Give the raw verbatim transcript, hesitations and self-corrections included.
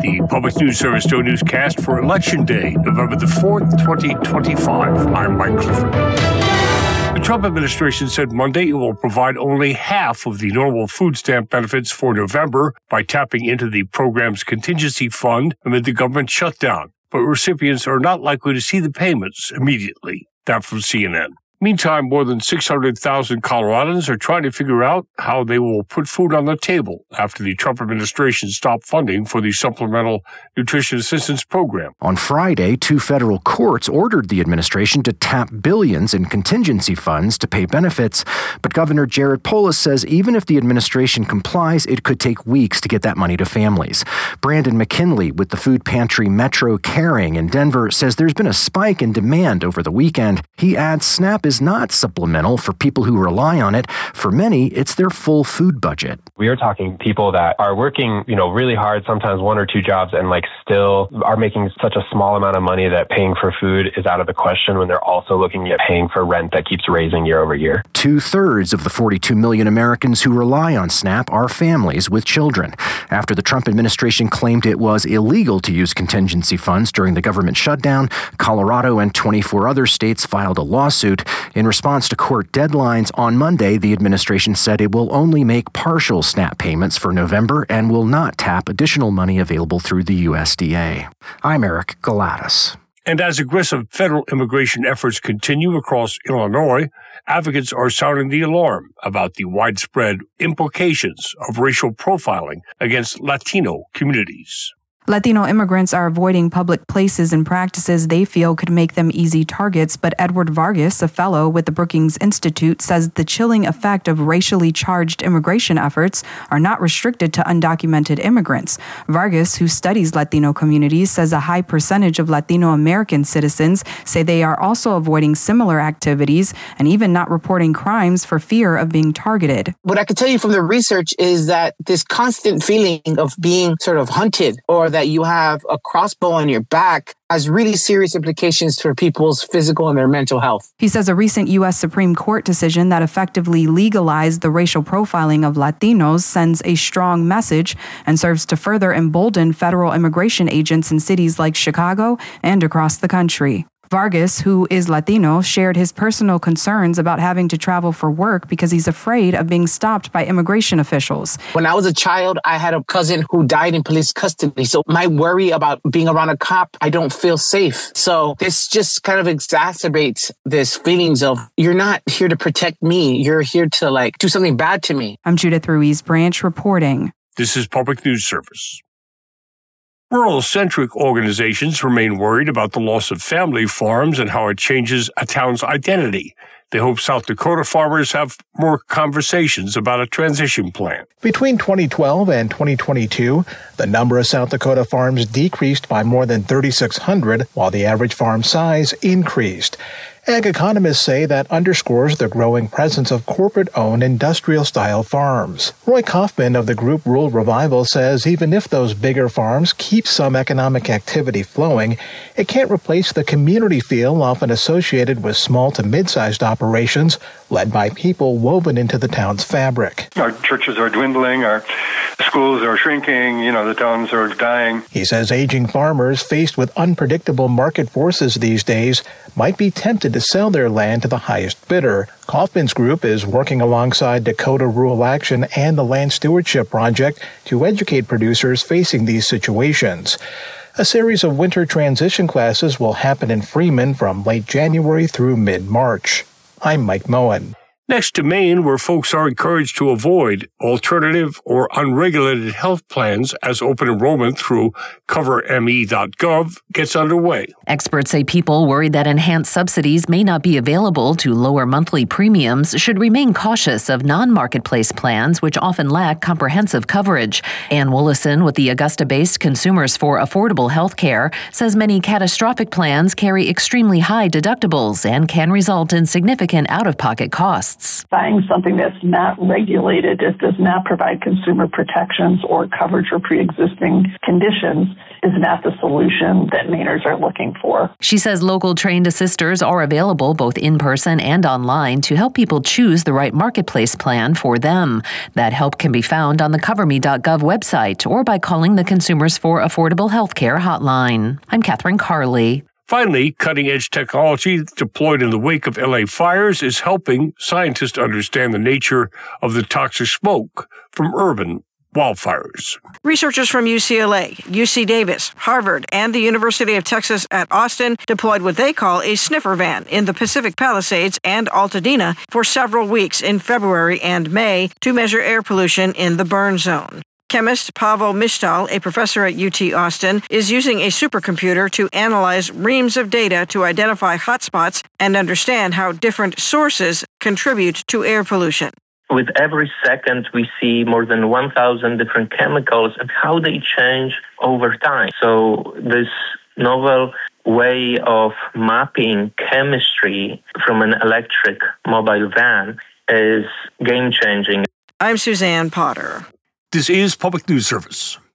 The Public News Service Joe Newscast for Election Day, November the fourth, twenty twenty-five. I'm Mike Clifford. The Trump administration said Monday it will provide only half of the normal food stamp benefits for November by tapping into the program's contingency fund amid the government shutdown. But recipients are not likely to see the payments immediately. That from C N N. Meantime, more than six hundred thousand Coloradans are trying to figure out how they will put food on the table after the Trump administration stopped funding for the Supplemental Nutrition Assistance Program. On Friday, two federal courts ordered the administration to tap billions in contingency funds to pay benefits, but Governor Jared Polis says even if the administration complies, it could take weeks to get that money to families. Brandon McKinley with the food pantry Metro Caring in Denver says there's been a spike in demand over the weekend. He adds SNAP is not supplemental for people who rely on it. For many, it's their full food budget. We are talking people that are working, you know, really hard, sometimes one or two jobs, and like still are making such a small amount of money that paying for food is out of the question when they're also looking at paying for rent that keeps raising year over year. Two-thirds of the forty-two million Americans who rely on SNAP are families with children. After the Trump administration claimed it was illegal to use contingency funds during the government shutdown, Colorado and twenty-four other states filed a lawsuit. In response to court deadlines, on Monday, the administration said it will only make partial SNAP payments for November and will not tap additional money available through the U S D A. I'm Eric Galatas. And as aggressive federal immigration efforts continue across Illinois, advocates are sounding the alarm about the widespread implications of racial profiling against Latino communities. Latino immigrants are avoiding public places and practices they feel could make them easy targets, but Edward Vargas, a fellow with the Brookings Institute, says the chilling effect of racially charged immigration efforts are not restricted to undocumented immigrants. Vargas, who studies Latino communities, says a high percentage of Latino American citizens say they are also avoiding similar activities and even not reporting crimes for fear of being targeted. What I can tell you from the research is that this constant feeling of being sort of hunted or that you have a crossbow on your back has really serious implications for people's physical and their mental health. He says a recent U S Supreme Court decision that effectively legalized the racial profiling of Latinos sends a strong message and serves to further embolden federal immigration agents in cities like Chicago and across the country. Vargas, who is Latino, shared his personal concerns about having to travel for work because he's afraid of being stopped by immigration officials. When I was a child, I had a cousin who died in police custody. So my worry about being around a cop, I don't feel safe. So this just kind of exacerbates this feelings of you're not here to protect me. You're here to like do something bad to me. I'm Judith Ruiz Branch reporting. This is Public News Service. Rural-centric organizations remain worried about the loss of family farms and how it changes a town's identity. They hope South Dakota farmers have more conversations about a transition plan. Between twenty twelve and twenty twenty-two, the number of South Dakota farms decreased by more than thirty-six hundred, while the average farm size increased. Ag economists say that underscores the growing presence of corporate-owned industrial-style farms. Roy Kaufman of the group Rural Revival says even if those bigger farms keep some economic activity flowing, it can't replace the community feel often associated with small to mid-sized operations led by people woven into the town's fabric. Our churches are dwindling, our schools are shrinking, you know, the towns are dying. He says aging farmers faced with unpredictable market forces these days might be tempted to sell their land to the highest bidder. Kaufman's group is working alongside Dakota Rural Action and the Land Stewardship Project to educate producers facing these situations. A series of winter transition classes will happen in Freeman from late January through mid-March. I'm Mike Moen. Next to Maine, where folks are encouraged to avoid alternative or unregulated health plans as open enrollment through cover m e dot gov gets underway. Experts say people worried that enhanced subsidies may not be available to lower monthly premiums should remain cautious of non-marketplace plans, which often lack comprehensive coverage. Ann Woolison with the Augusta-based Consumers for Affordable Health Care says many catastrophic plans carry extremely high deductibles and can result in significant out-of-pocket costs. costs. Buying something that's not regulated, it does not provide consumer protections or coverage for pre-existing conditions, is not the solution that Mainers are looking for. She says local trained assisters are available both in person and online to help people choose the right marketplace plan for them. That help can be found on the cover me dot gov website or by calling the Consumers for Affordable Healthcare hotline. I'm Catherine Carley. Finally, cutting-edge technology deployed in the wake of L A fires is helping scientists understand the nature of the toxic smoke from urban wildfires. Researchers from U C L A, U C Davis, Harvard, and the University of Texas at Austin deployed what they call a sniffer van in the Pacific Palisades and Altadena for several weeks in February and May to measure air pollution in the burn zone. Chemist Pavel Mishtal, a professor at U T Austin, is using a supercomputer to analyze reams of data to identify hotspots and understand how different sources contribute to air pollution. With every second, we see more than one thousand different chemicals and how they change over time. So this novel way of mapping chemistry from an electric mobile van is game-changing. I'm Suzanne Potter. This is Public News Service.